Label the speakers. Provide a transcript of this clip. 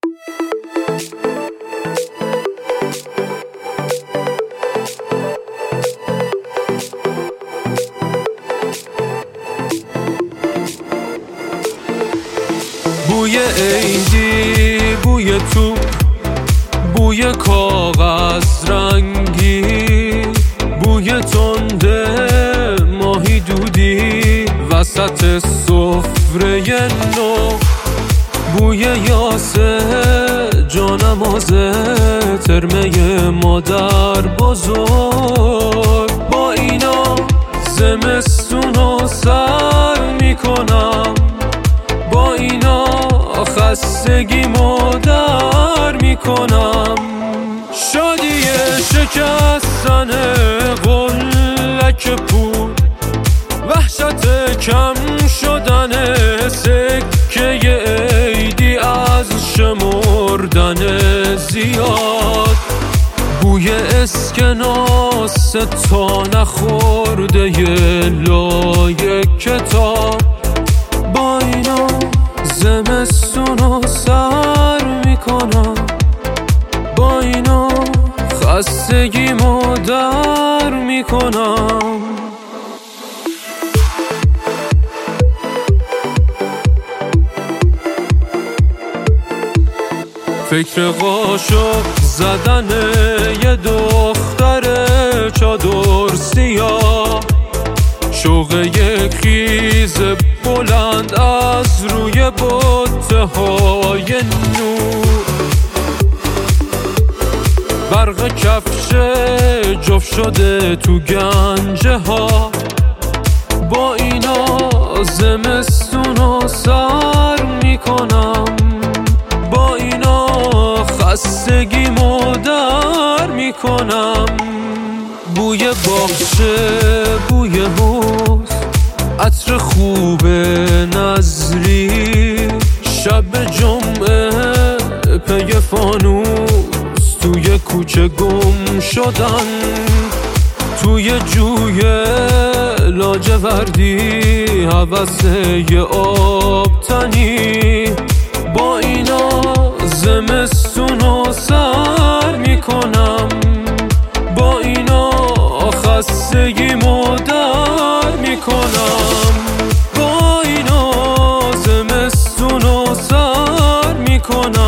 Speaker 1: بوی عیدی، بوی تو، بوی کاغذ رنگی، بوی تنده ماهی دودی وسط سفره نو، بوی یاسه جانمازه ترمه مادر بزرگ. با اینا زمستونو سر میکنم، با اینا خستگیمو در میکنم. شادی شکستن قلک پول، وحشت کم شدن سکه عیدی از شمردن زیاد، بوی اسکناس تا نخورده لای کتاب. با اینا زمستونو سر میکنم، با اینا خستگیمو در میکنم. فکر قاشق زدن یه دختر چادر سیاه، شوق یک خیز بلند از روی بته‌های نور، برق کفش جفت شده تو گنجه ها. با اینا زمستونو سر میکنم، با اینا خستگیمو در میکنم. بوی باغچه، بوی حوض، عطر خوب نظری، شب جمعه پی فانوس توی کوچه گم شدن، توی جوی لاجوردی هوس آب تنی. با اینا زمستونو سر میکنم، با اینا خستگیمو در میکنم، با اینا زمستونو سر میکنم.